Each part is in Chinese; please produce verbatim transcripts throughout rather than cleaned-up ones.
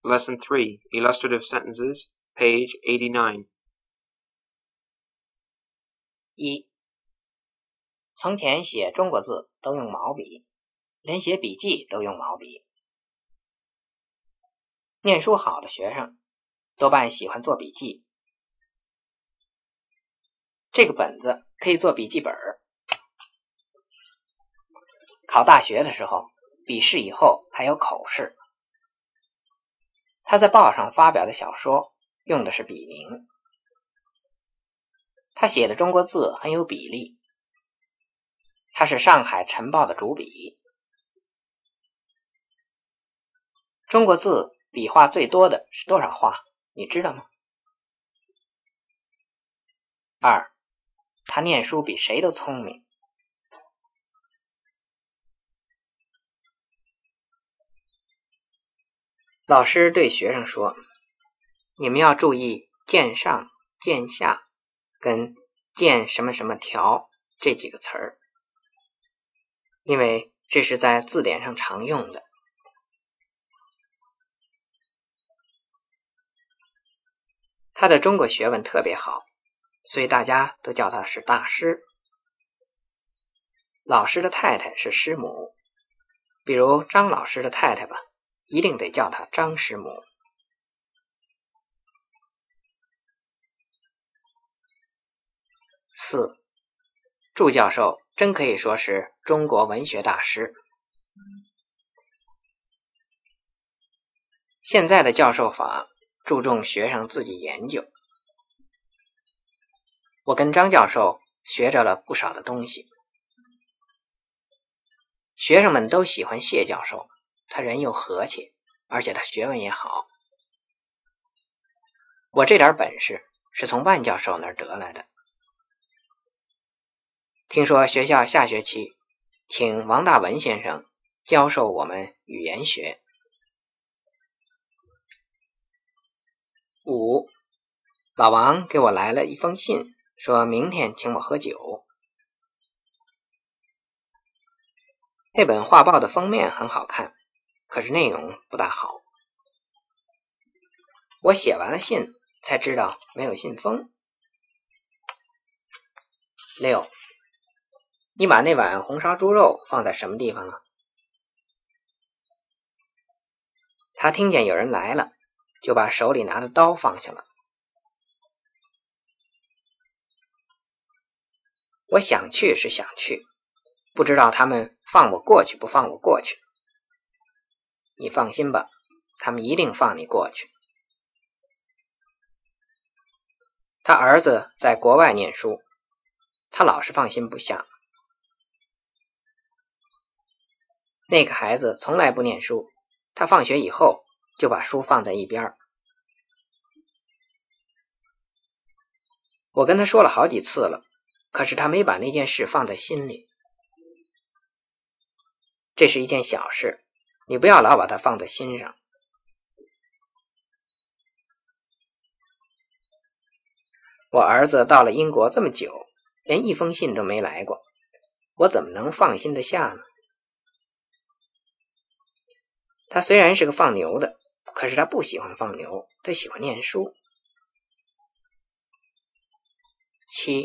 Lesson three, Illustrative Sentences, page eighty-nine. 一，从前写中国字都用毛笔，连写笔记都用毛笔。念书好的学生多半喜欢做笔记，这个本子可以做笔记本。考大学的时候，笔试以后还有口试。他在报上发表的小说用的是笔名。他写的中国字很有比例，他是上海晨报的主笔。中国字笔画最多的是多少画？你知道吗？二，他念书比谁都聪明。老师对学生说，你们要注意见上、见下跟见什么什么条这几个词儿，因为这是在字典上常用的。他的中国学问特别好，所以大家都叫他是大师。老师的太太是师母，比如张老师的太太吧，一定得叫他张师母。四，祝教授真可以说是中国文学大师。现在的教授法注重学生自己研究。我跟张教授学着了不少的东西。学生们都喜欢谢教授，他人又和气，而且他学问也好。我这点本事是从万教授那儿得来的。听说学校下学期请王大文先生教授我们语言学。五，老王给我来了一封信，说明天请我喝酒。那本画报的封面很好看，可是内容不大好。我写完了信才知道没有信封。六，你把那碗红烧猪肉放在什么地方了？他听见有人来了，就把手里拿的刀放下了。我想去是想去，不知道他们放我过去不放我过去。你放心吧，他们一定放你过去。他儿子在国外念书，他老是放心不下。那个孩子从来不念书，他放学以后就把书放在一边。我跟他说了好几次了，可是他没把那件事放在心里。这是一件小事，你不要老把它放在心上。我儿子到了英国这么久，连一封信都没来过，我怎么能放心得下呢？他虽然是个放牛的，可是他不喜欢放牛，他喜欢念书。七，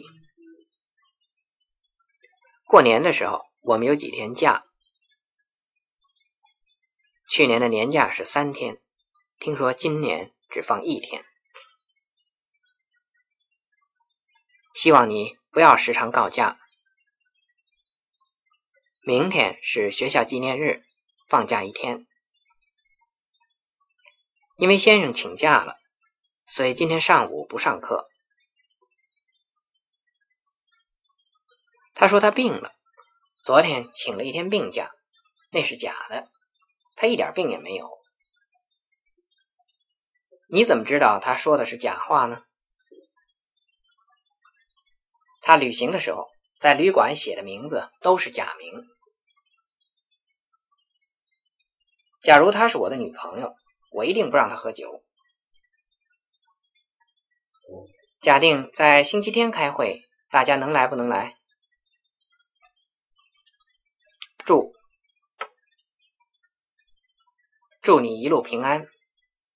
过年的时候我们有几天假。去年的年假是三天，听说今年只放一天。希望你不要时常告假。明天是学校纪念日，放假一天。因为先生请假了，所以今天上午不上课。他说他病了，昨天请了一天病假，那是假的，他一点病也没有。你怎么知道他说的是假话呢？他旅行的时候在旅馆写的名字都是假名。假如她是我的女朋友，我一定不让她喝酒。假定在星期天开会，大家能来不能来？祝祝你一路平安。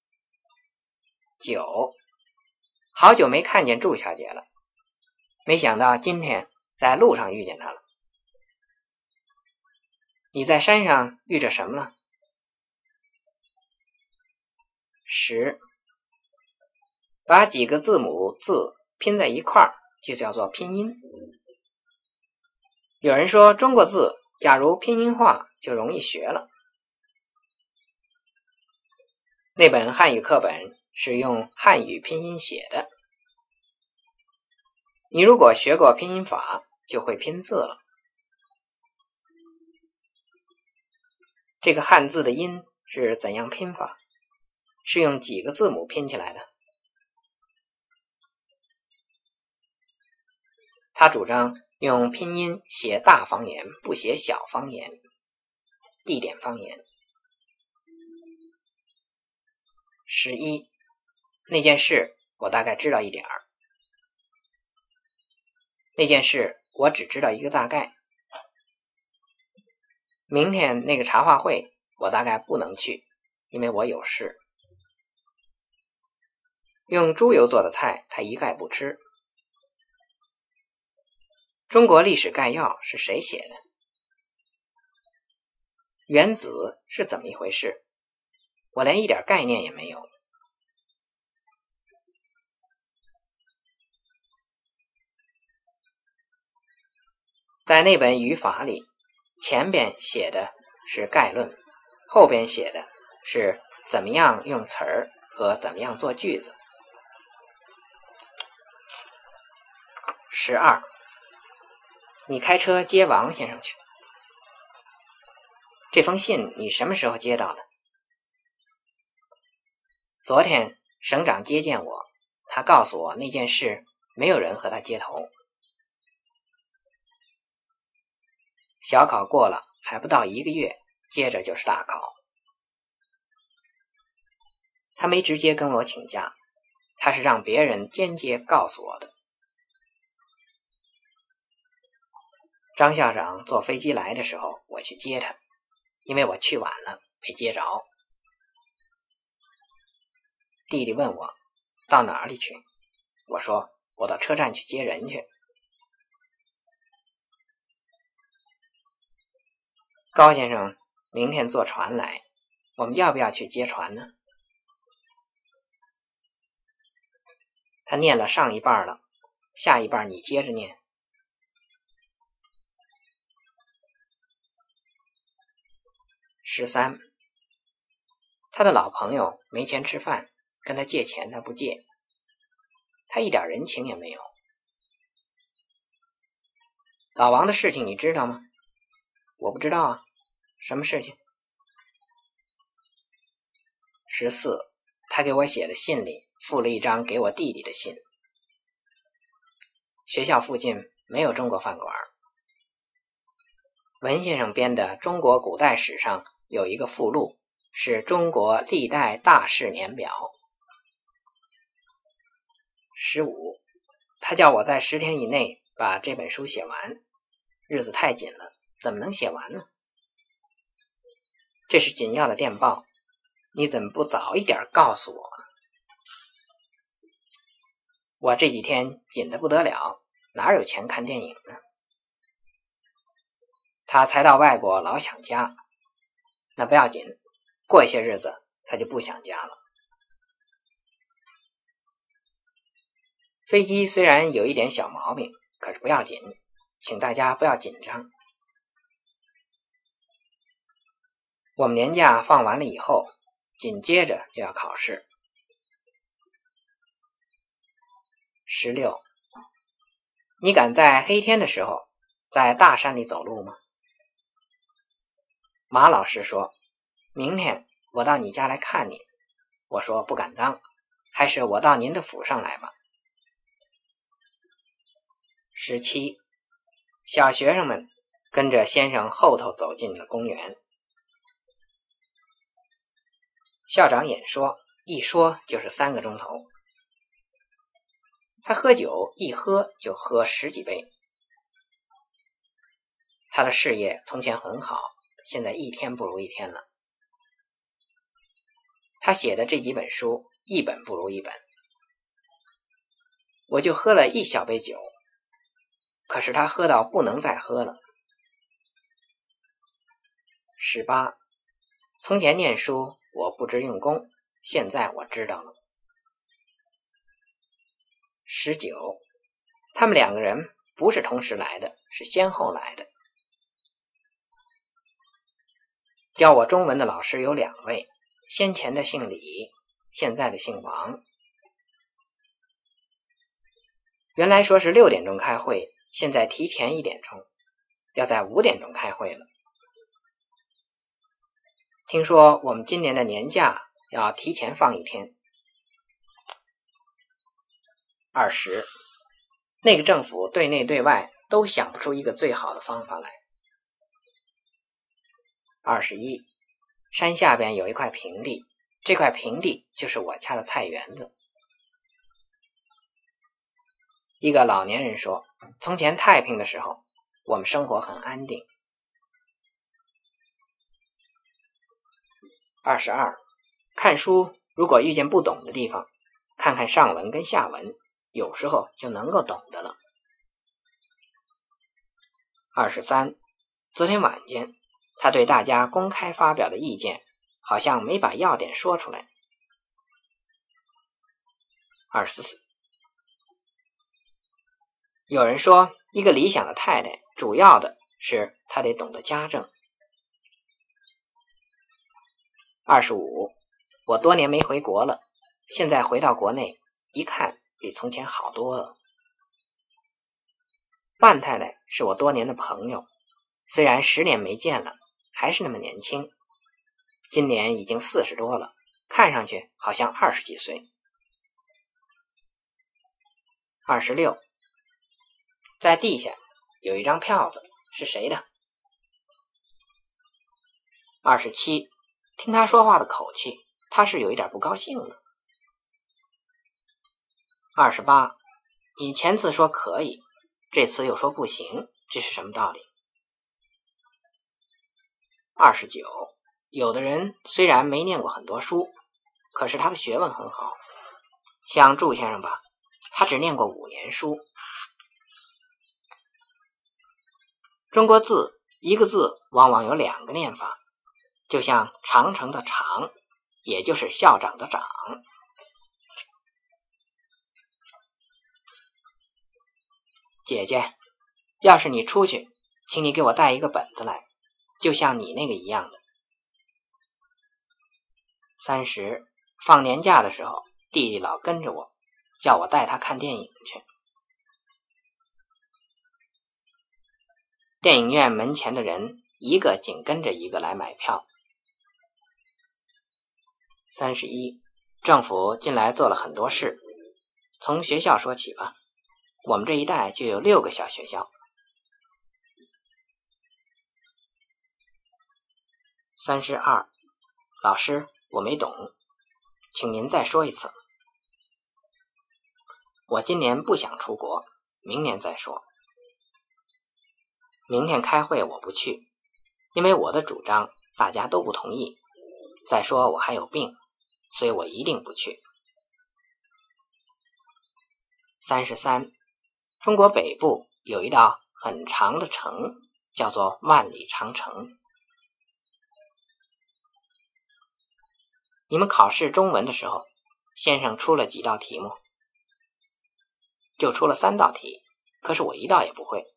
九，好久没看见祝小姐了，没想到今天在路上遇见她了。你在山上遇着什么了？十，把几个字母字拼在一块儿就叫做拼音。有人说中国字假如拼音化就容易学了。那本汉语课本是用汉语拼音写的，你如果学过拼音法就会拼字了。这个汉字的音是怎样拼法？是用几个字母拼起来的？他主张用拼音写大方言，不写小方言、地点方言。十一，那件事我大概知道一点儿。那件事我只知道一个大概。明天那个茶话会我大概不能去，因为我有事。用猪油做的菜他一概不吃。中国历史概要是谁写的？原子是怎么一回事？我连一点概念也没有。在那本语法里，前边写的是概论，后边写的是怎么样用词儿和怎么样做句子。十二，你开车接王先生去。这封信你什么时候接到的？昨天省长接见我，他告诉我那件事没有人和他接头。小考过了还不到一个月，接着就是大考。他没直接跟我请假，他是让别人间接告诉我的。张校长坐飞机来的时候，我去接他，因为我去晚了，没接着。弟弟问我到哪里去，我说我到车站去接人去。高先生明天坐船来，我们要不要去接船呢？他念了上一半了，下一半你接着念。十三，他的老朋友没钱吃饭，跟他借钱他不借，他一点人情也没有。老王的事情你知道吗？我不知道啊，什么事情？十四，他给我写的信里附了一张给我弟弟的信。学校附近没有中国饭馆。文先生编的《中国古代史》上有一个附录，是中国历代大事年表。十五，他叫我在十天以内把这本书写完，日子太紧了，怎么能写完呢？这是紧要的电报，你怎么不早一点告诉我？我这几天紧得不得了，哪有钱看电影呢？他才到外国老想家，那不要紧，过一些日子他就不想家了。飞机虽然有一点小毛病，可是不要紧，请大家不要紧张。我们年假放完了以后，紧接着就要考试。十六，你敢在黑天的时候在大山里走路吗？马老师说，明天我到你家来看你。我说不敢当，还是我到您的府上来吧。十七，小学生们跟着先生后头走进了公园。校长演说，一说就是三个钟头。他喝酒一喝就喝十几杯。他的事业从前很好，现在一天不如一天了。他写的这几本书一本不如一本。我就喝了一小杯酒，可是他喝到不能再喝了。十八，从前念书我不知用功，现在我知道了。十九，他们两个人不是同时来的，是先后来的。教我中文的老师有两位，先前的姓李，现在的姓王。原来说是六点钟开会，现在提前一点钟，要在五点钟开会了。听说我们今年的年假要提前放一天。二十，那个政府对内对外都想不出一个最好的方法来。二十一，山下边有一块平地，这块平地就是我家的菜园子。一个老年人说，从前太平的时候，我们生活很安定。二十二，看书如果遇见不懂的地方，看看上文跟下文，有时候就能够懂得了。二十三，昨天晚间他对大家公开发表的意见，好像没把要点说出来。二十四，有人说一个理想的太太，主要的是她得懂得家政。二十五，我多年没回国了，现在回到国内，一看比从前好多了。范太太是我多年的朋友，虽然十年没见了，还是那么年轻，今年已经四十多了，看上去好像二十几岁。二十六，在地下有一张票子，是谁的？二十七，听他说话的口气，他是有一点不高兴了。二十八，你前次说可以，这次又说不行，这是什么道理？二十九，有的人虽然没念过很多书，可是他的学问很好，像祝先生吧，他只念过五年书。中国字一个字往往有两个念法，就像长城的长，也就是校长的长。姐姐，要是你出去，请你给我带一个本子来，就像你那个一样的。三十，放年假的时候，弟弟老跟着我，叫我带他看电影去。电影院门前的人一个紧跟着一个来买票。三十一，政府近来做了很多事，从学校说起吧，我们这一带就有六个小学校。三十二，老师，我没懂，请您再说一次。我今年不想出国，明年再说。明天开会我不去，因为我的主张大家都不同意，再说我还有病，所以我一定不去。三十三，中国北部有一道很长的城，叫做万里长城。你们考试中文的时候，先生出了几道题目？就出了三道题，可是我一道也不会。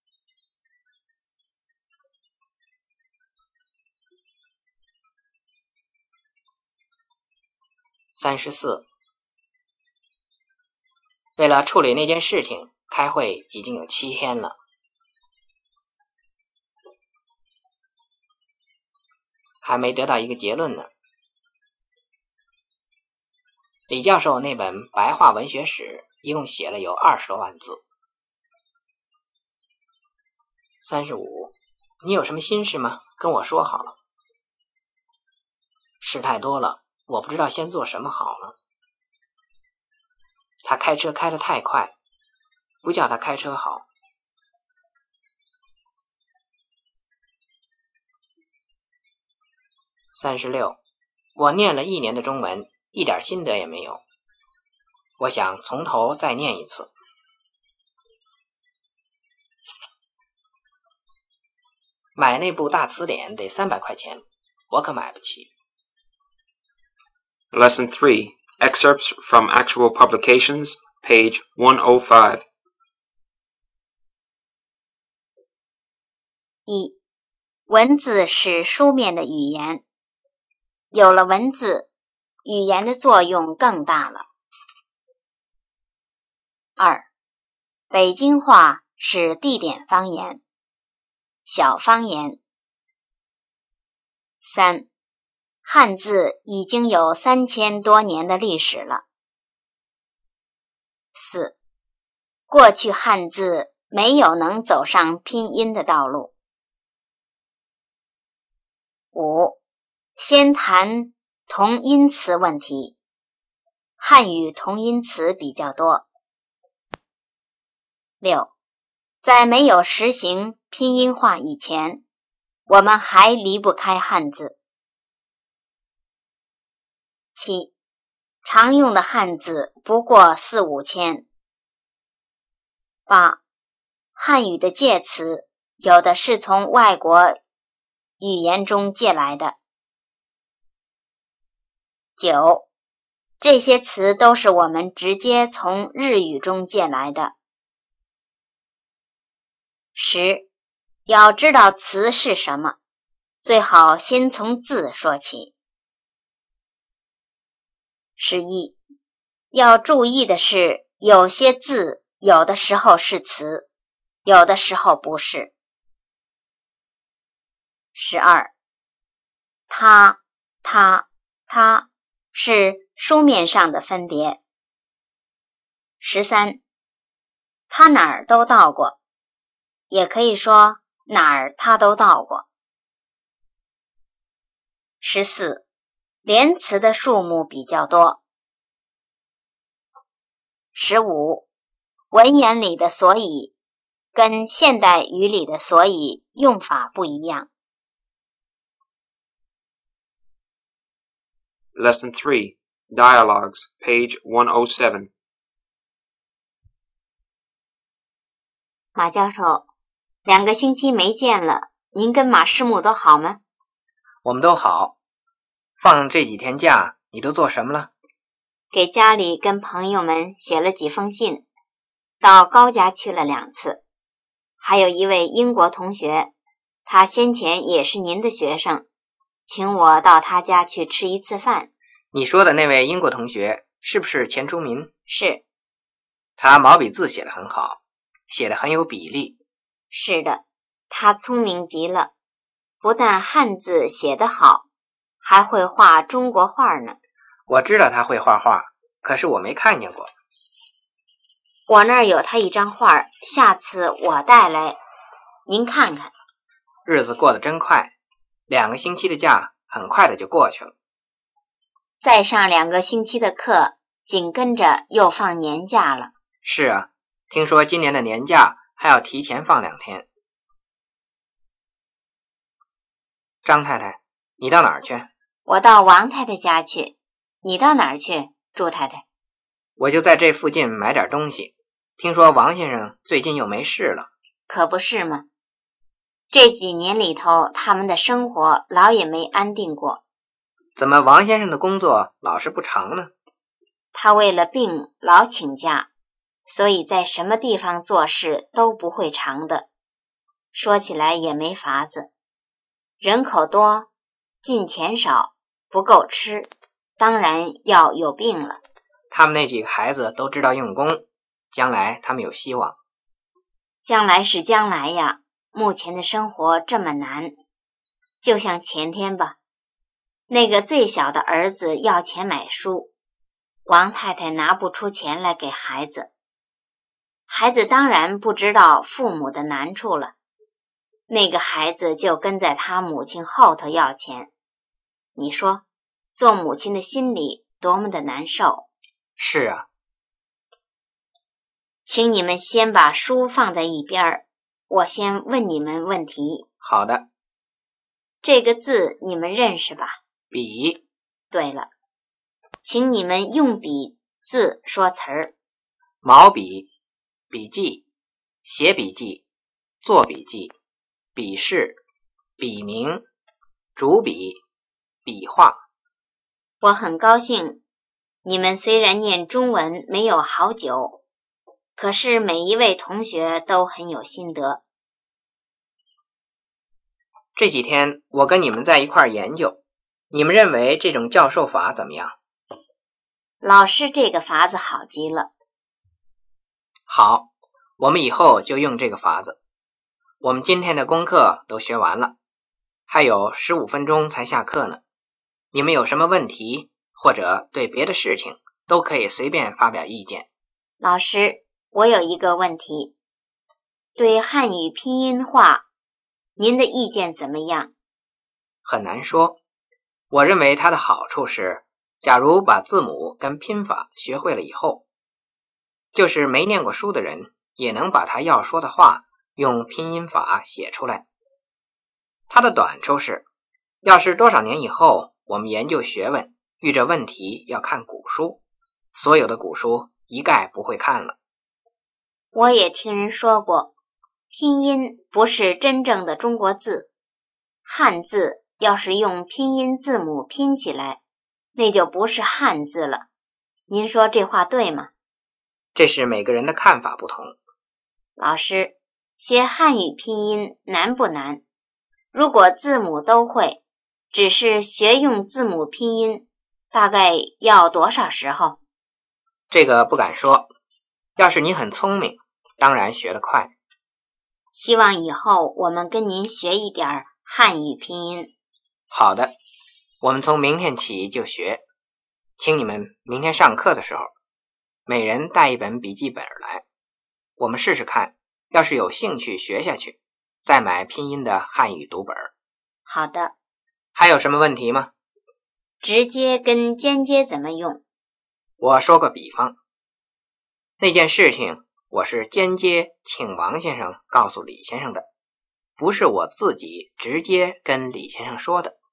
三十四，为了处理那件事情，开会已经有七天了。还没得到一个结论呢。李教授那本白话文学史一共写了有二十多万字。三十五，你有什么心事吗？跟我说好了。事太多了，我不知道先做什么好了。他开车开得太快，不叫他开车好。三十六，我念了一年的中文， 一点心得也没有。我想从头再念一次。买那部大词典得三百块钱，我可买不起。 Lesson three. Excerpts from actual publications, page one oh five. 一、文字是书面的语言，有了文字，语言的作用更大了。二、北京话是地点方言，小方言。三、汉字已经有三千多年的历史了。四、过去汉字没有能走上拼音的道路。五、先谈同音词问题，汉语同音词比较多。六、在没有实行拼音化以前，我们还离不开汉字。七、常用的汉字不过四五千。八、汉语的借词有的是从外国语言中借来的。九、这些词都是我们直接从日语中借来的。十、要知道词是什么，最好先从字说起。十一、要注意的是，有些字有的时候是词，有的时候不是。十二、他、他、他是书面上的分别。十三、他哪儿都到过，也可以说哪儿他都到过。十四、连词的数目比较多。十五、文言里的所以跟现代语里的所以用法不一样。 Lesson three. Dialogues, page one oh seven. 马教授，两个星期没见了，您跟马师母都好吗？ 我们都好。放这几天假，你都做什么了？ 给家里跟朋友们写了几封信，到高家去了两次，还有一位英国同学，他先前也是您的学生，请我到他家去吃一次饭。 你说的那位英国同学是不是钱忠民？ 是。 他毛笔字写得很好，写得很有比例。 是的，他聪明极了，不但汉字写得好，还会画中国画呢。 我知道他会画画，可是我没看见过。 我那儿有他一张画，下次我带来，您看看。 日子过得真快，两个星期的假很快的就过去了。 再上两个星期的课，紧跟着又放年假了。 是啊，听说今年的年假还要提前放两天。张太太，你到哪儿去？ 我到王太太家去。你到哪儿去，朱太太？ 我就在这附近买点东西。听说王先生最近又没事了。 可不是吗？这几年里头，他们的生活老也没安定过。 怎么王先生的工作老是不长呢？ 他为了病老请假，所以在什么地方做事都不会长的。说起来也没法子，人口多，进钱少，不够吃，当然要有病了。 他们那几个孩子都知道用功，将来他们有希望。 将来是将来呀，目前的生活这么难。就像前天吧，那个最小的儿子要钱买书，王太太拿不出钱来给孩子，孩子当然不知道父母的难处了，那个孩子就跟在他母亲后头要钱。你说，做母亲的心里多么的难受。 是啊。 请你们先把书放在一边，我先问你们问题。 好的。 这个字你们认识吧？ 笔。 对了。 请你们用笔字说词儿。 毛笔、笔记、写笔记、做笔记、笔试、笔名、主笔、笔画。 我很高兴，你们虽然念中文没有好久，可是每一位同学都很有心得。 这几天我跟你们在一块儿研究，你们认为这种教授法怎么样？ 老师这个法子好极了。 好，我们以后就用这个法子。我们今天的功课都学完了，还有十五分钟才下课呢。你们有什么问题，或者对别的事情，都可以随便发表意见。 老师，我有一个问题，对汉语拼音化，您的意见怎么样？ 很难说。我认为它的好处是，假如把字母跟拼法学会了以后，就是没念过书的人也能把他要说的话用拼音法写出来。它的短处是，要是多少年以后我们研究学问，遇着问题要看古书，所有的古书一概不会看了。 我也听人说过，拼音不是真正的中国字，汉字要是用拼音字母拼起来，那就不是汉字了。您说这话对吗？ 这是每个人的看法不同。 老师，学汉语拼音难不难？如果字母都会，只是学用字母拼音，大概要多少时候？ 这个不敢说。要是你很聪明，当然学得快。 希望以后我们跟您学一点汉语拼音。 好的，我们从明天起就学。请你们明天上课的时候，每人带一本笔记本来，我们试试看，要是有兴趣学下去，再买拼音的汉语读本。 好的。 还有什么问题吗？ 直接跟间接怎么用？ 我说个比方，那件事情我是间接请王先生告诉李先生的，不是我自己直接跟李先生说的。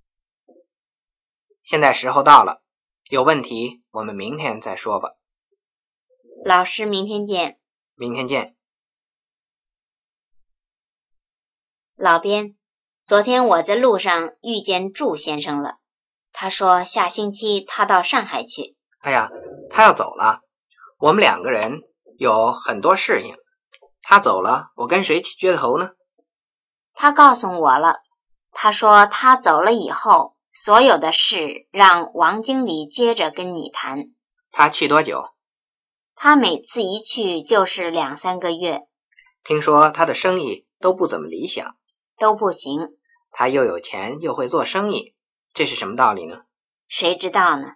现在时候到了，有问题我们明天再说吧。 老师，明天见。 明天见。 老编，昨天我在路上遇见祝先生了，他说下星期他到上海去。 哎呀，他要走了，我们两个人有很多事情，他走了，我跟谁去接头呢？ 他告诉我了，他说他走了以后，所有的事让王经理接着跟你谈。 他去多久？ 他每次一去就是两三个月。 听说他的生意都不怎么理想。 都不行。 他又有钱又会做生意，这是什么道理呢？ 谁知道呢？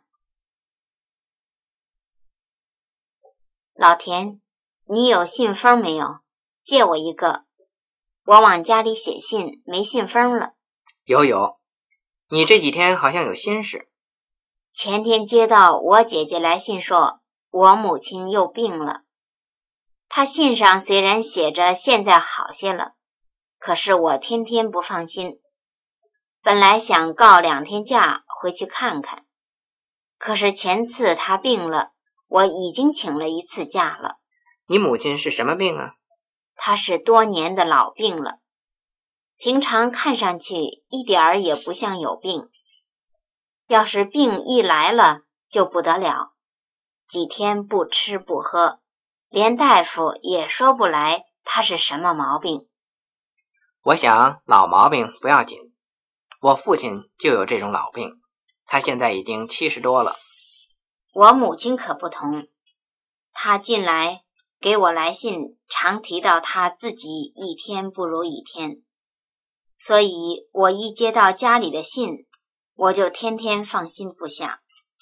老田，你有信封没有？借我一个，我往家里写信，没信封了。 有有，你这几天好像有心事。 前天接到我姐姐来信说，我母亲又病了。她信上虽然写着现在好些了，可是我天天不放心。本来想告两天假回去看看，可是前次她病了，我已经请了一次假了。 你母亲是什么病啊？ 她是多年的老病了，平常看上去一点儿也不像有病，要是病一来了就不得了，几天不吃不喝，连大夫也说不来她是什么毛病。 我想老毛病不要紧，我父亲就有这种老病，他现在已经七十多了。 我母亲可不同，她近来给我来信，常提到她自己一天不如一天，所以我一接到家里的信，我就天天放心不下。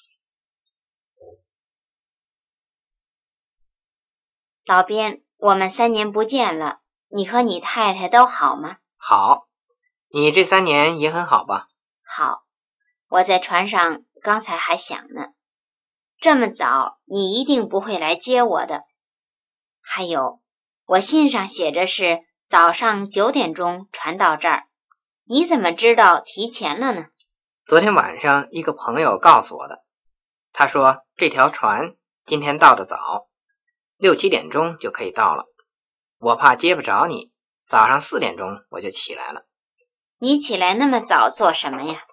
老编，我们三年不见了，你和你太太都好吗？ 好。你这三年也很好吧？ 好。我在船上刚才还想呢，这么早你一定不会来接我的。还有，我信上写着是早上九点钟船到这儿，你怎么知道提前了呢？ 昨天晚上一个朋友告诉我的。 他说这条船今天到得早，六七点钟就可以到了。我怕接不着你，早上四点钟我就起来了。 你起来那么早做什么呀？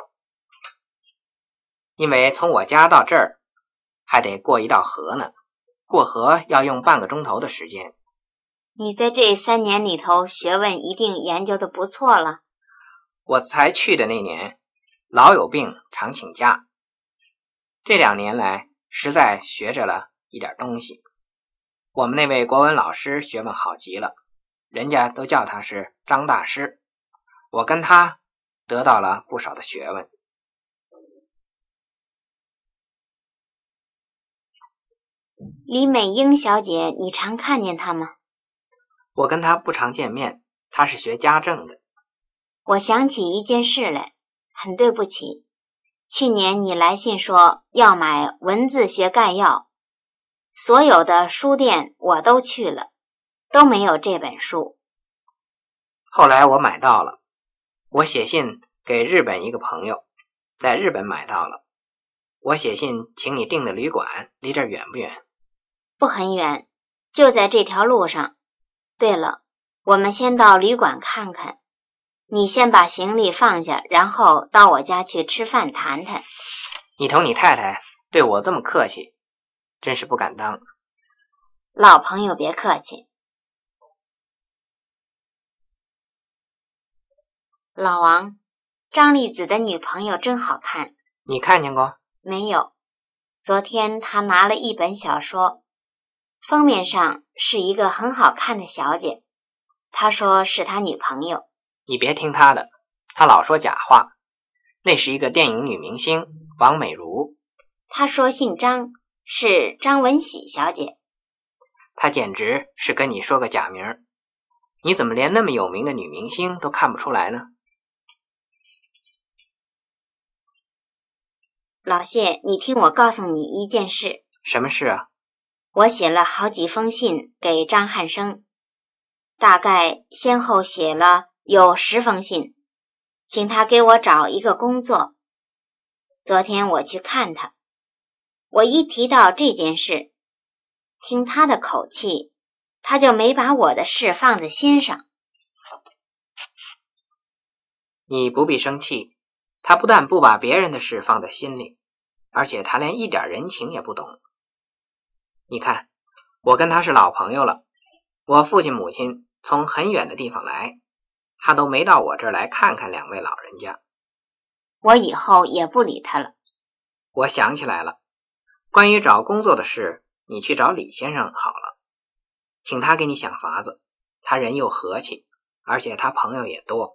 因为从我家到这儿还得过一道河呢，过河要用半个钟头的时间。 你在这三年里头学问一定研究的不错了。 我才去的那年老有病常请假，这两年来实在学着了一点东西。我们那位国文老师学问好极了，人家都叫他是张大师，我跟他得到了不少的学问。 李美英小姐，你常看见她吗？ 我跟她不常见面，她是学家政的。 我想起一件事来，很对不起，去年你来信说要买《文字学概要》，所有的书店我都去了，都没有这本书。 后来我买到了，我写信给日本一个朋友，在日本买到了。我写信请你订的旅馆离这儿远不远？ 不很远，就在这条路上。对了，我们先到旅馆看看，你先把行李放下，然后到我家去吃饭谈谈。 你同你太太对我这么客气，真是不敢当。 老朋友别客气。老王，张丽子的女朋友真好看。 你看见过？ 没有。昨天她拿了一本小说，封面上是一个很好看的小姐，她说是她女朋友。 你别听她的，她老说假话。那是一个电影女明星王美如。 她说姓张，是张文喜小姐。 她简直是跟你说个假名。你怎么连那么有名的女明星都看不出来呢？ 老谢，你听我告诉你一件事。 什么事啊？ 我写了好几封信给张汉生，大概先后写了有十封信，请他给我找一个工作。昨天我去看他，我一提到这件事，听他的口气，他就没把我的事放在心上。 你不必生气，他不但不把别人的事放在心里，而且他连一点人情也不懂。你看，我跟他是老朋友了，我父亲母亲从很远的地方来，他都没到我这儿来看看两位老人家。 我以后也不理他了。 我想起来了，关于找工作的事，你去找李先生好了，请他给你想法子，他人又和气，而且他朋友也多。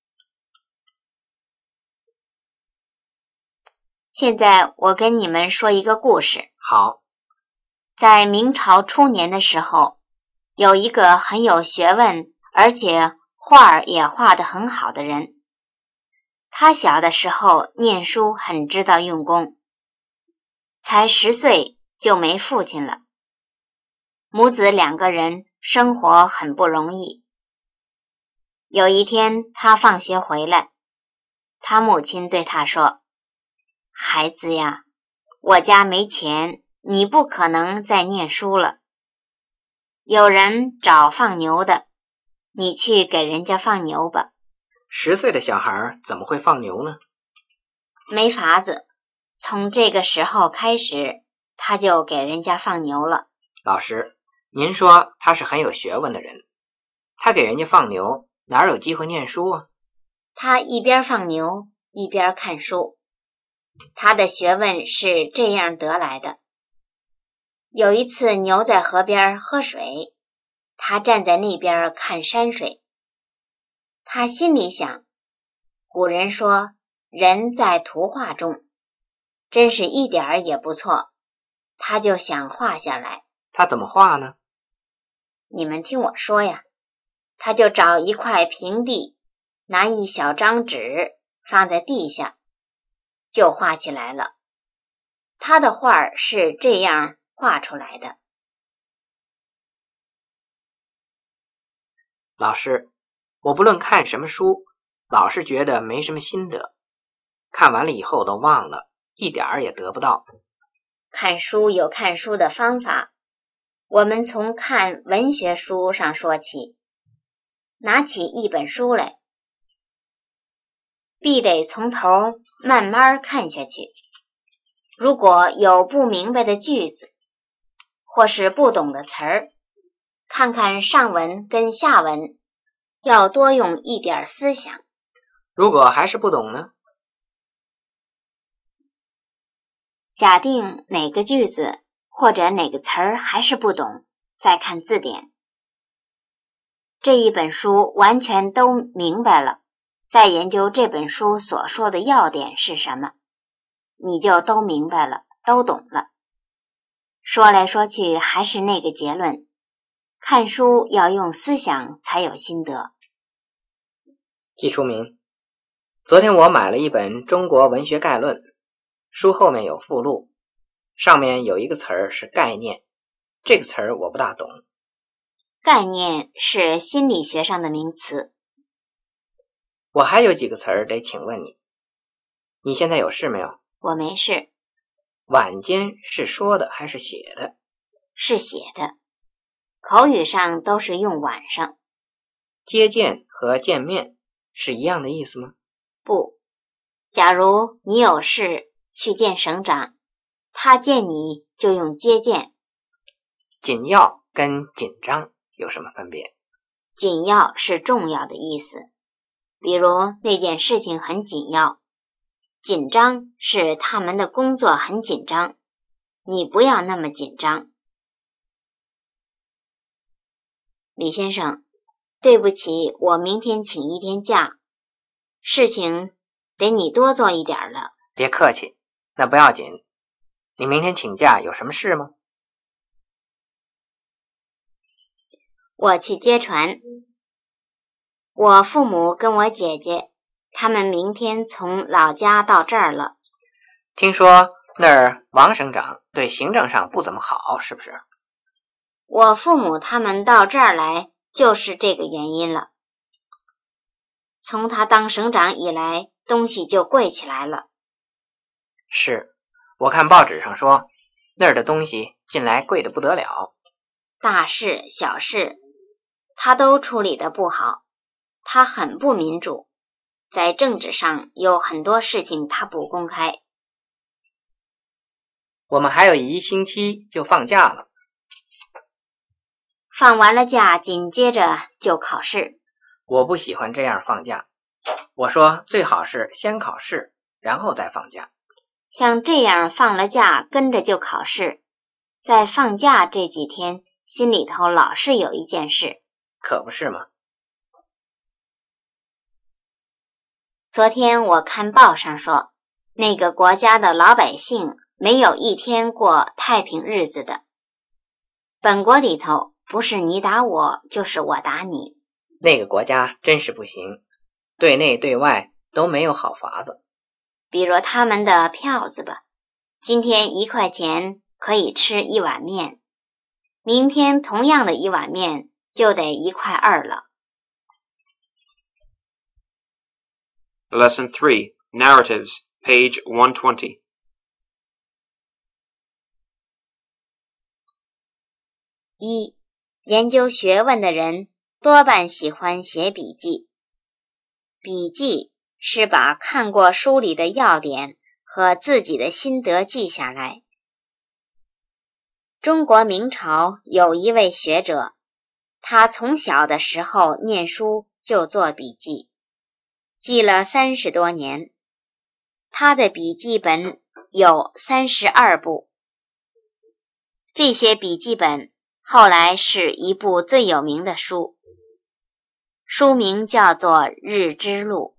现在我跟你们说一个故事。 好。 在明朝初年的时候，有一个很有学问，而且画儿也画得很好的人。他小的时候念书很知道用功，才十岁就没父亲了。母子两个人生活很不容易。有一天他放学回来，他母亲对他说：“孩子呀，我家没钱，你不可能再念书了。有人找放牛的，你去给人家放牛吧。” 十岁的小孩怎么会放牛呢？ 没法子，从这个时候开始，他就给人家放牛了。 老师，您说他是很有学问的人，他给人家放牛，哪有机会念书啊？ 他一边放牛，一边看书。他的学问是这样得来的。有一次牛在河边喝水，他站在那边看山水。他心里想，古人说人在图画中，真是一点儿也不错，他就想画下来。 他怎么画呢？ 你们听我说呀，他就找一块平地，拿一小张纸放在地下，就画起来了。他的画是这样画出来的。 老师，我不论看什么书，老是觉得没什么心得，看完了以后都忘了，一点儿也得不到。 看书有看书的方法，我们从看文学书上说起。拿起一本书来，必得从头慢慢看下去。如果有不明白的句子，或是不懂的词儿，看看上文跟下文，要多用一点思想。 如果还是不懂呢？ 假定哪个句子或者哪个词儿还是不懂，再看字典。这一本书完全都明白了，再研究这本书所说的要点是什么，你就都明白了，都懂了。说来说去还是那个结论，看书要用思想才有心得。 季初明，昨天我买了一本《中国文学概论》，书后面有附录，上面有一个词儿是概念，这个词儿我不大懂。 概念是心理学上的名词。 我还有几个词儿得请问你，你现在有事没有？ 我没事。 晚间是说的还是写的？ 是写的，口语上都是用晚上。 接见和见面是一样的意思吗？ 不，假如你有事去见省长，他见你就用接见。 紧要跟紧张有什么分别？ 紧要是重要的意思，比如那件事情很紧要。紧张是他们的工作很紧张，你不要那么紧张。李先生，对不起，我明天请一天假，事情得你多做一点了。 别客气，那不要紧。你明天请假有什么事吗？ 我去接船。我父母跟我姐姐他们明天从老家到这儿了。 听说那儿王省长对行政上不怎么好，是不是？ 我父母他们到这儿来就是这个原因了。从他当省长以来，东西就贵起来了。 是，我看报纸上说那儿的东西近来贵得不得了。 大事小事他都处理得不好，他很不民主，在政治上有很多事情他不公开。 我们还有一星期就放假了。 放完了假，紧接着就考试。 我不喜欢这样放假，我说最好是先考试，然后再放假。 像这样放了假，跟着就考试，在放假这几天，心里头老是有一件事。 可不是吗？ 昨天我看报上说，那个国家的老百姓没有一天过太平日子的。本国里头不是你打我，就是我打你。 那个国家真是不行，对内对外都没有好法子。 比如他们的票子吧，今天一块钱可以吃一碗面，明天同样的一碗面就得一块二了。 Lesson three, Narratives, page one twenty. 一、研究学问的人多半喜欢写笔记。笔记是把看过书里的要点和自己的心得记下来。中国明朝有一位学者，他从小的时候念书就做笔记，记了三十多年。他的笔记本有三十二部。这些笔记本后来是一部最有名的书，书名叫做《日之录》。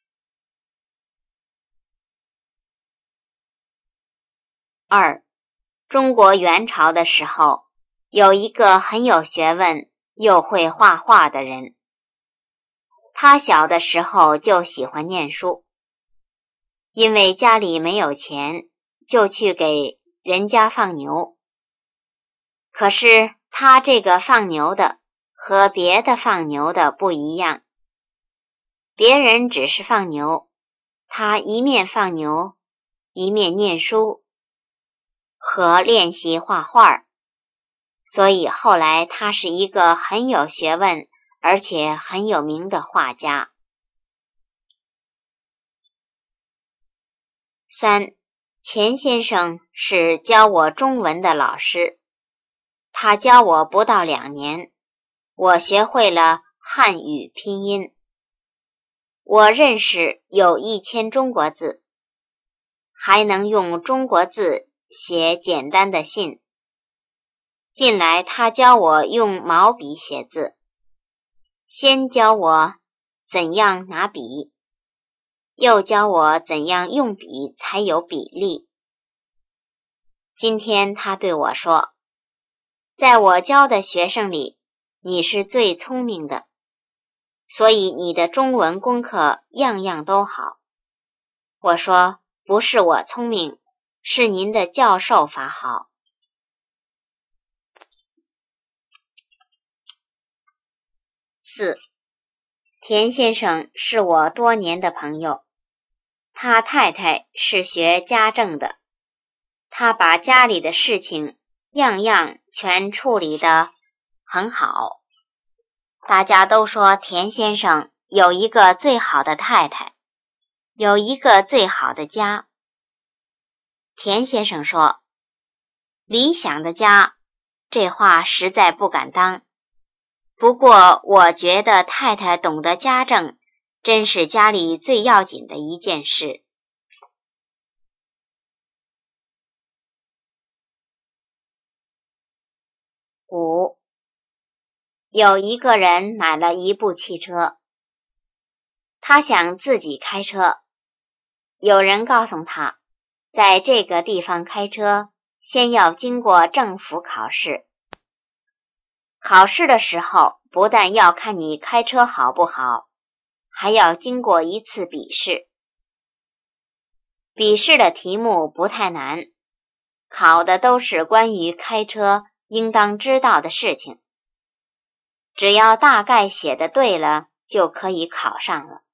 二，中国元朝的时候，有一个很有学问又会画画的人。他小的时候就喜欢念书，因为家里没有钱，就去给人家放牛。可是他这个放牛的和别的放牛的不一样，别人只是放牛，他一面放牛，一面念书。 和练习画画，所以后来他是一个很有学问而且很有名的画家。三，钱先生是教我中文的老师，他教我不到两年，我学会了汉语拼音。我认识有一千中国字，还能用中国字写简单的信。近来他教我用毛笔写字，先教我怎样拿笔，又教我怎样用笔才有比例。今天他对我说，在我教的学生里，你是最聪明的，所以你的中文功课样样都好。我说，不是我聪明，是您的教授法好。四，田先生是我多年的朋友，他太太是学家政的，他把家里的事情样样全处理得很好。大家都说田先生有一个最好的太太，有一个最好的家。田先生说，理想的家，这话实在不敢当。不过我觉得太太懂得家政，真是家里最要紧的一件事。五，有一个人买了一部汽车，他想自己开车。有人告诉他，在这个地方开车，先要经过政府考试。考试的时候，不但要看你开车好不好，还要经过一次笔试。笔试的题目不太难，考的都是关于开车应当知道的事情。只要大概写的对了，就可以考上了。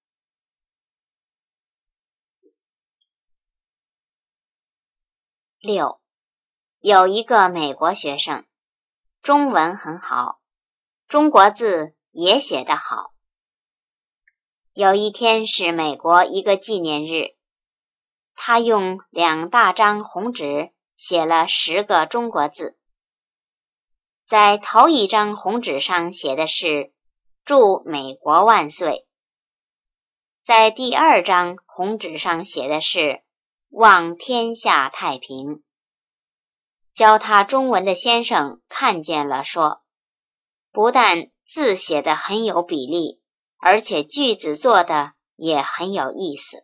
六，有一个美国学生，中文很好，中国字也写得好。有一天是美国一个纪念日，他用两大张红纸写了十个中国字。在头一张红纸上写的是祝美国万岁，在第二张红纸上写的是望天下太平。教他中文的先生看见了，说，不但字写得很有比例，而且句子做的也很有意思。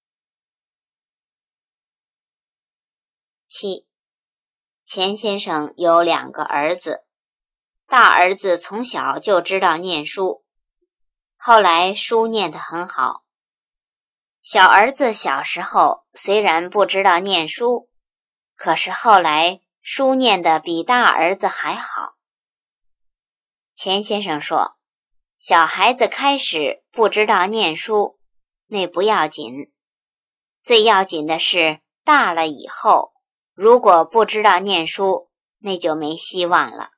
七，钱先生有两个儿子，大儿子从小就知道念书，后来书念得很好。小儿子小时候虽然不知道念书，可是后来书念得比大儿子还好。钱先生说，小孩子开始不知道念书，那不要紧，最要紧的是大了以后，如果不知道念书，那就没希望了。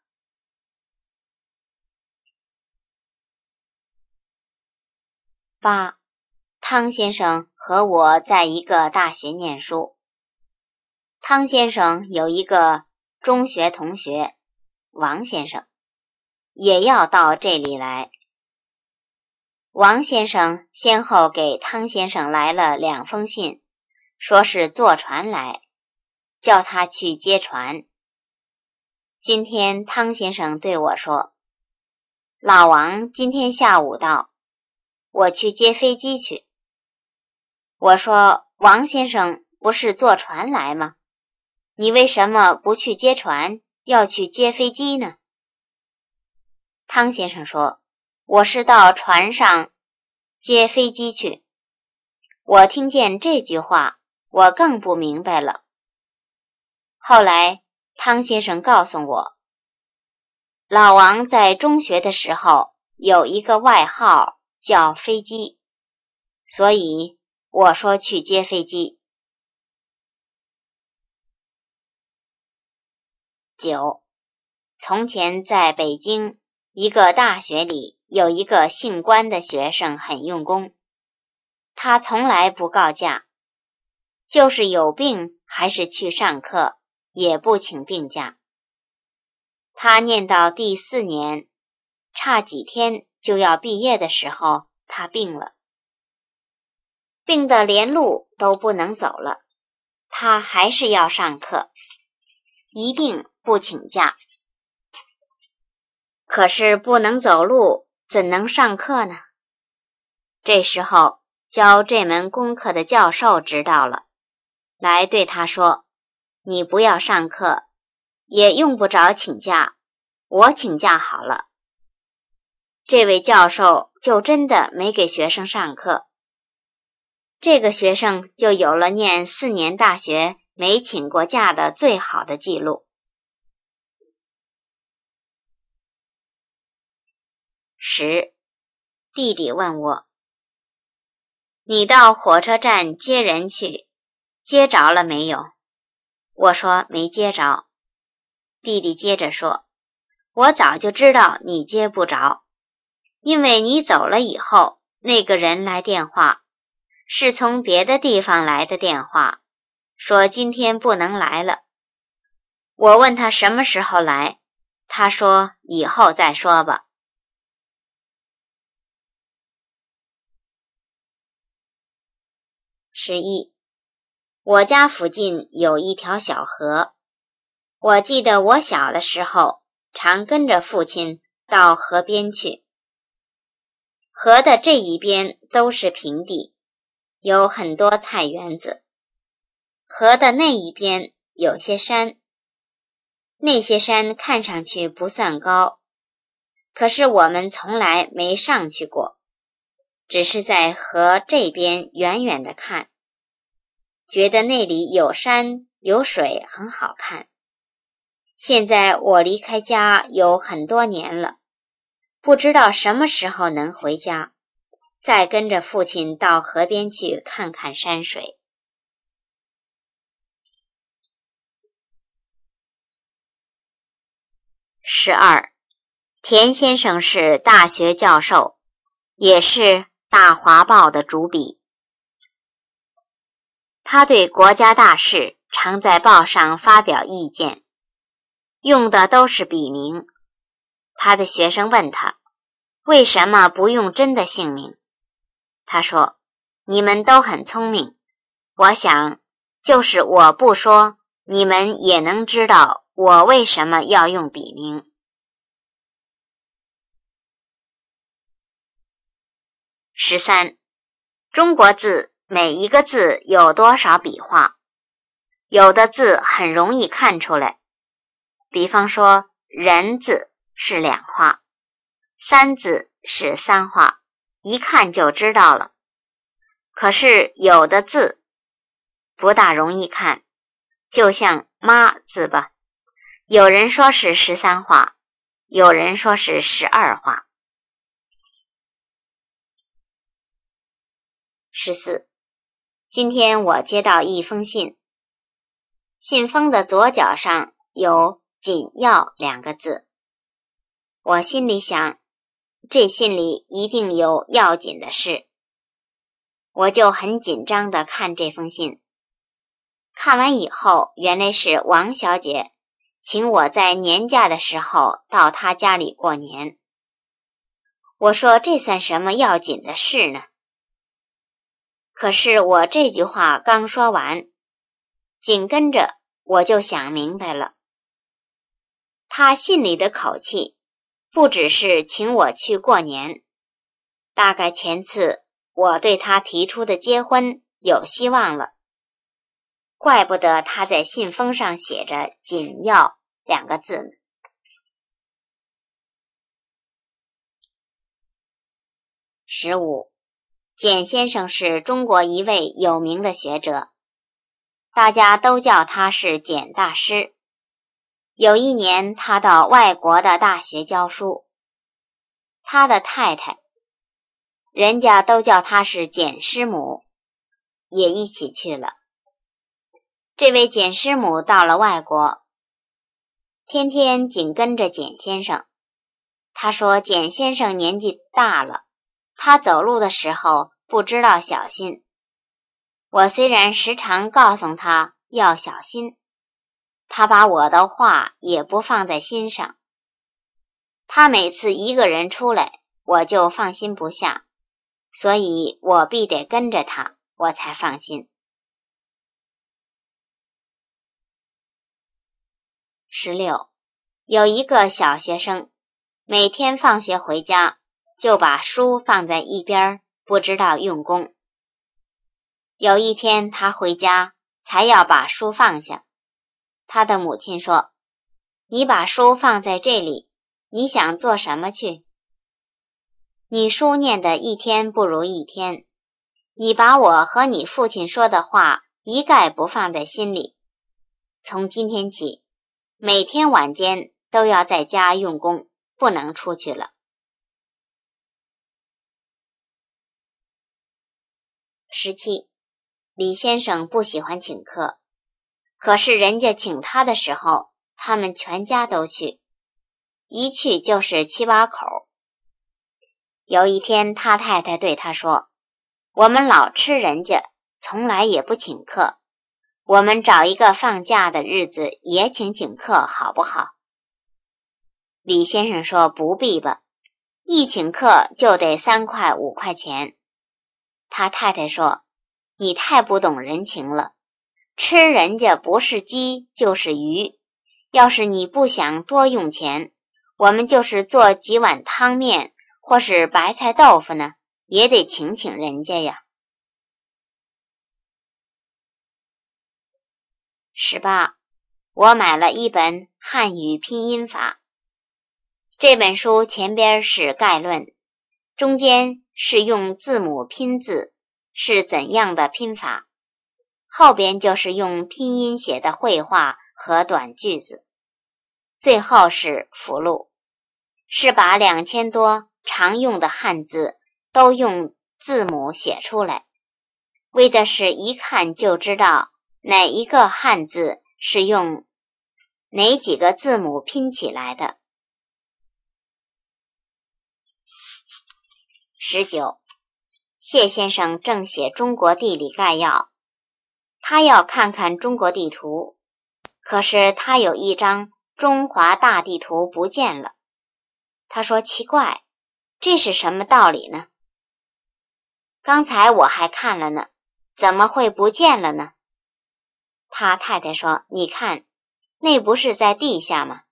八，汤先生和我在一个大学念书。汤先生有一个中学同学，王先生，也要到这里来。王先生先后给汤先生来了两封信，说是坐船来，叫他去接船。今天汤先生对我说，老王今天下午到，我去接飞机去。我说，王先生不是坐船来吗？你为什么不去接船，要去接飞机呢？汤先生说，我是到船上接飞机去。我听见这句话，我更不明白了。后来汤先生告诉我，老王在中学的时候有一个外号叫飞机，所以我说去接飞机。 九。从前在北京一个大学里，有一个姓关的学生很用功，他从来不告假，就是有病还是去上课，也不请病假。他念到第四年，差几天就要毕业的时候，他病了，病得连路都不能走了，他还是要上课，一定不请假。可是不能走路，怎能上课呢？这时候教这门功课的教授知道了，来对他说，你不要上课，也用不着请假，我请假好了。这位教授就真的没给学生上课，这个学生就有了念四年大学没请过假的最好的记录。十，弟弟问我，你到火车站接人去，接着了没有？我说没接着。弟弟接着说，我早就知道你接不着，因为你走了以后，那个人来电话，是从别的地方来的电话，说今天不能来了。我问他什么时候来，他说以后再说吧。十一，我家附近有一条小河，我记得我小的时候常跟着父亲到河边去。河的这一边都是平地，有很多菜园子。河的那一边有些山，那些山看上去不算高，可是我们从来没上去过，只是在河这边远远地看，觉得那里有山有水很好看。现在我离开家有很多年了，不知道什么时候能回家，再跟着父亲到河边去看看山水。十二，田先生是大学教授，也是大华报的主笔。他对国家大事常在报上发表意见，用的都是笔名。他的学生问他，为什么不用真的姓名？他说，你们都很聪明，我想就是我不说，你们也能知道我为什么要用笔名。十三，中国字每一个字有多少笔画？有的字很容易看出来，比方说人字是两画，三字是三画，一看就知道了。可是有的字不大容易看，就像妈字吧，有人说是十三画，有人说是十二画。十四，今天我接到一封信，信封的左角上有紧要两个字，我心里想，这信里一定有要紧的事，我就很紧张地看这封信。看完以后，原来是王小姐请我在年假的时候到她家里过年。我说这算什么要紧的事呢？可是我这句话刚说完，紧跟着我就想明白了，他信里的口气不只是请我去过年，大概前次我对他提出的结婚有希望了，怪不得他在信封上写着紧要两个字呢。十五，简先生是中国一位有名的学者，大家都叫他是简大师。有一年他到外国的大学教书，他的太太，人家都叫他是简师母，也一起去了。这位简师母到了外国， 天天紧跟着简先生。他说简先生年纪大了，他走路的时候不知道小心。我虽然时常告诉他要小心，他把我的话也不放在心上。他每次一个人出来，我就放心不下，所以我必得跟着他，我才放心。十六，有一个小学生，每天放学回家就把书放在一边，不知道用功。有一天他回家才要把书放下，他的母亲说：“你把书放在这里，你想做什么去？你书念得一天不如一天，你把我和你父亲说的话一概不放在心里。从今天起，每天晚间都要在家用功，不能出去了。”十七，李先生不喜欢请客，可是人家请他的时候，他们全家都去，一去就是七八口。有一天他太太对他说：“我们老吃人家，从来也不请客，我们找一个放假的日子也请请客好不好？”李先生说：“不必吧，一请客就得三块五块钱。”他太太说：“你太不懂人情了，吃人家不是鸡就是鱼，要是你不想多用钱，我们就是做几碗汤面或是白菜豆腐呢，也得请请人家呀。”十八，我买了一本汉语拼音法，这本书前边是概论，中间是用字母拼字是怎样的拼法，后边就是用拼音写的绘画和短句子，最后是附录，是把两千多常用的汉字都用字母写出来，为的是一看就知道哪一个汉字是用哪几个字母拼起来的。十九，谢先生正写中国地理概要，他要看看中国地图，可是他有一张中华大地图不见了。他说奇怪，这是什么道理呢？刚才我还看了呢，怎么会不见了呢？他太太说：“你看，那不是在地下吗？”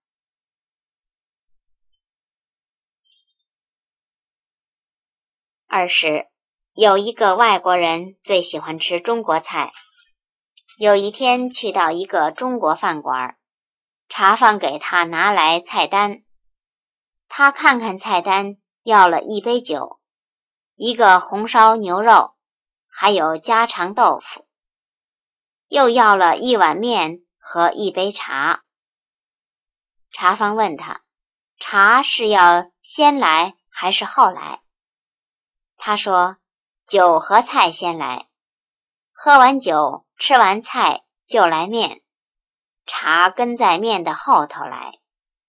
二十，有一个外国人最喜欢吃中国菜。有一天去到一个中国饭馆，茶房给他拿来菜单，他看看菜单，要了一杯酒，一个红烧牛肉，还有家常豆腐，又要了一碗面和一杯茶。茶房问他，茶是要先来还是后来？他说，酒和菜先来，喝完酒，吃完菜就来面，茶跟在面的后头来。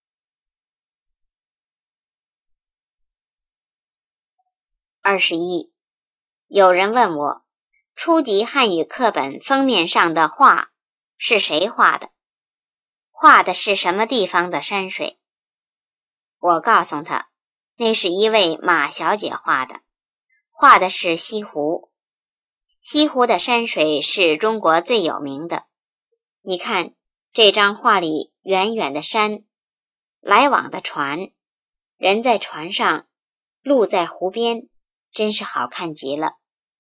二十一，有人问我，初级汉语课本封面上的画是谁画的？画的是什么地方的山水？我告诉他，那是一位马小姐画的，画的是西湖。西湖的山水是中国最有名的。你看这张画里，远远的山，来往的船，人在船上，路在湖边，真是好看极了。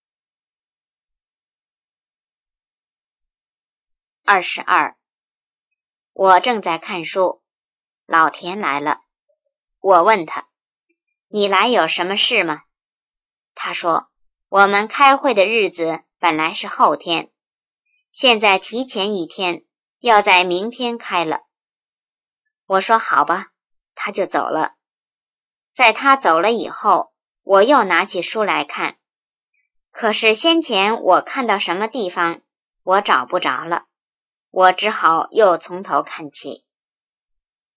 二十二，我正在看书，老田来了。我问他，你来有什么事吗？他说，我们开会的日子本来是后天，现在提前一天，要在明天开了。我说好吧，他就走了。在他走了以后，我又拿起书来看，可是先前我看到什么地方，我找不着了，我只好又从头看起。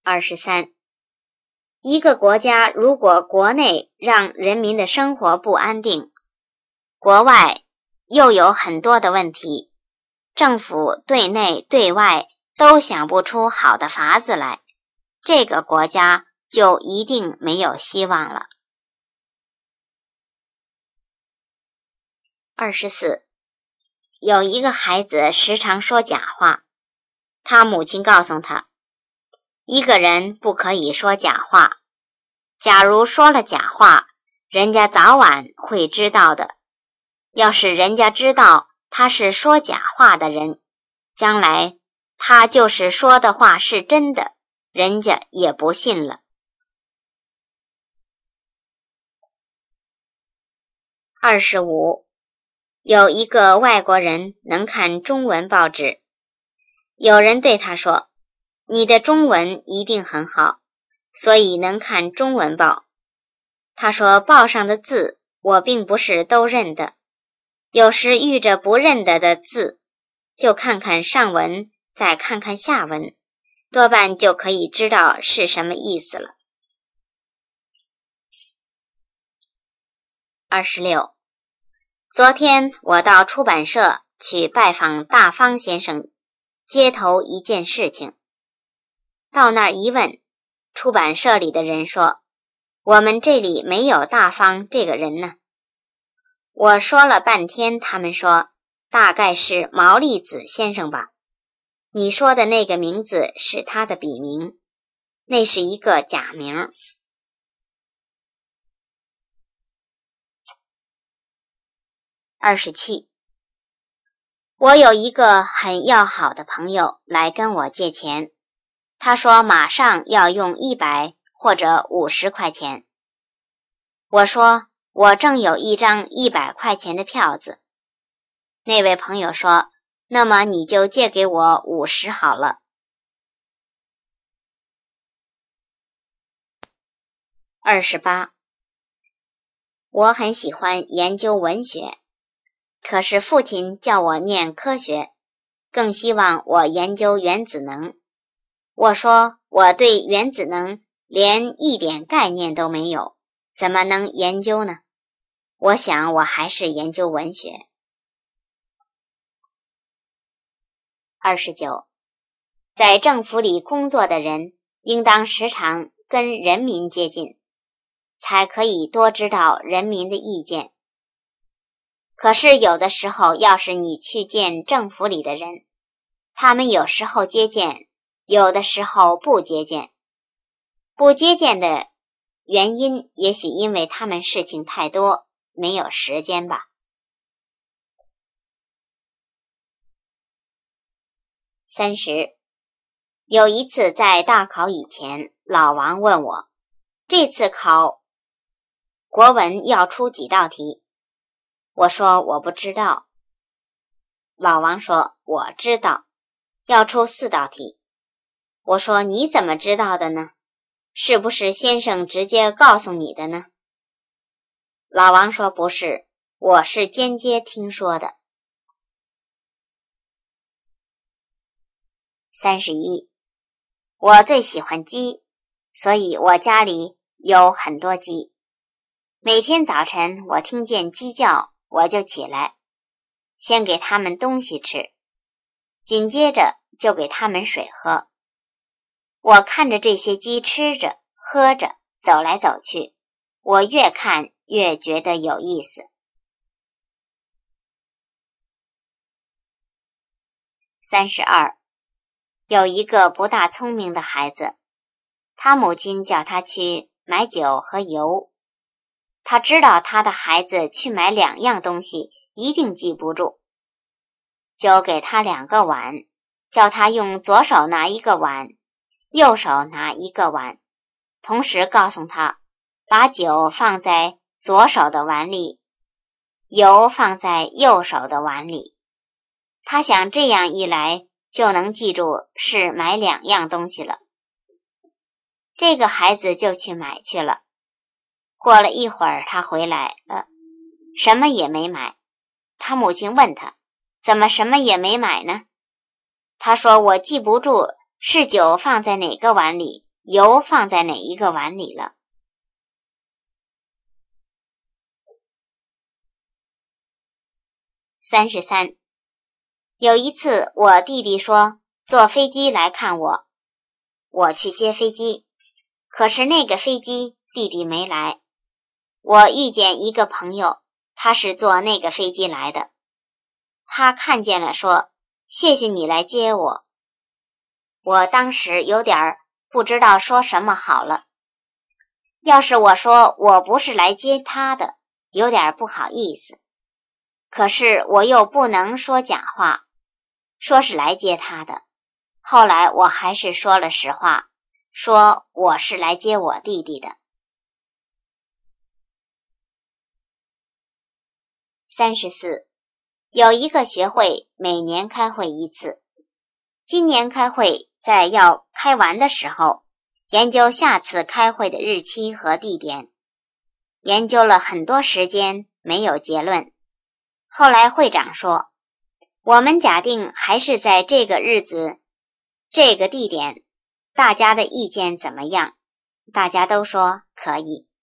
二十三，一个国家如果国内让人民的生活不安定，国外又有很多的问题，政府对内对外都想不出好的法子来，这个国家就一定没有希望了。二十四，有一个孩子时常说假话，他母亲告诉他，一个人不可以说假话，假如说了假话，人家早晚会知道的。要是人家知道他是说假话的人，将来他就是说的话是真的，人家也不信了。二十五，有一个外国人能看中文报纸，有人对他说，你的中文一定很好，所以能看中文报。他说，报上的字我并不是都认得，有时遇着不认得的字，就看看上文，再看看下文，多半就可以知道是什么意思了。二十六，昨天我到出版社去拜访大方先生，接头一件事情。到那儿一问，出版社里的人说，我们这里没有大方这个人呢。我说了半天，他们说大概是毛利子先生吧，你说的那个名字是他的笔名，那是一个假名。二十七，我有一个很要好的朋友来跟我借钱，他说马上要用一百或者五十块钱。我说我正有一张一百块钱的票子。那位朋友说，那么你就借给我五十好了。二十八，我很喜欢研究文学，可是父亲叫我念科学，更希望我研究原子能。我说我对原子能连一点概念都没有，怎么能研究呢？我想我还是研究文学。二十九，在政府里工作的人应当时常跟人民接近，才可以多知道人民的意见。可是有的时候，要是你去见政府里的人，他们有时候接见，有的时候不接见。不接见的原因，也许因为他们事情太多，没有时间吧。三十，有一次在大考以前，老王问我，这次考国文要出几道题？我说我不知道。老王说我知道，要出四道题。我说你怎么知道的呢？是不是先生直接告诉你的呢？老王说不是，我是间接听说的。三十一，我最喜欢鸡，所以我家里有很多鸡。每天早晨我听见鸡叫，我就起来，先给它们东西吃，紧接着就给它们水喝。我看着这些鸡吃着喝着走来走去，我越看越觉得有意思。三十二，有一个不大聪明的孩子，他母亲叫他去买酒和油，他知道他的孩子去买两样东西一定记不住，就给他两个碗，叫他用左手拿一个碗，右手拿一个碗，同时告诉他把酒放在左手的碗里，油放在右手的碗里。他想这样一来就能记住是买两样东西了。这个孩子就去买去了。过了一会儿他回来了，什么也没买。他母亲问他，怎么什么也没买呢？他说我记不住是酒放在哪个碗里， 油放在哪一个碗里了。三十三，有一次我弟弟说坐飞机来看我，我去接飞机，可是那个飞机弟弟没来。我遇见一个朋友，他是坐那个飞机来的，他看见了说谢谢你来接我。我当时有点不知道说什么好了，要是我说我不是来接他的，有点不好意思，可是我又不能说假话，说是来接他的。后来我还是说了实话，说我是来接我弟弟的。三十四，有一个学会每年开会一次，今年开会在要开完的时候，研究下次开会的日期和地点，研究了很多时间，没有结论。后来会长说，我们假定还是在这个日子这个地点，大家的意见怎么样？大家都说可以。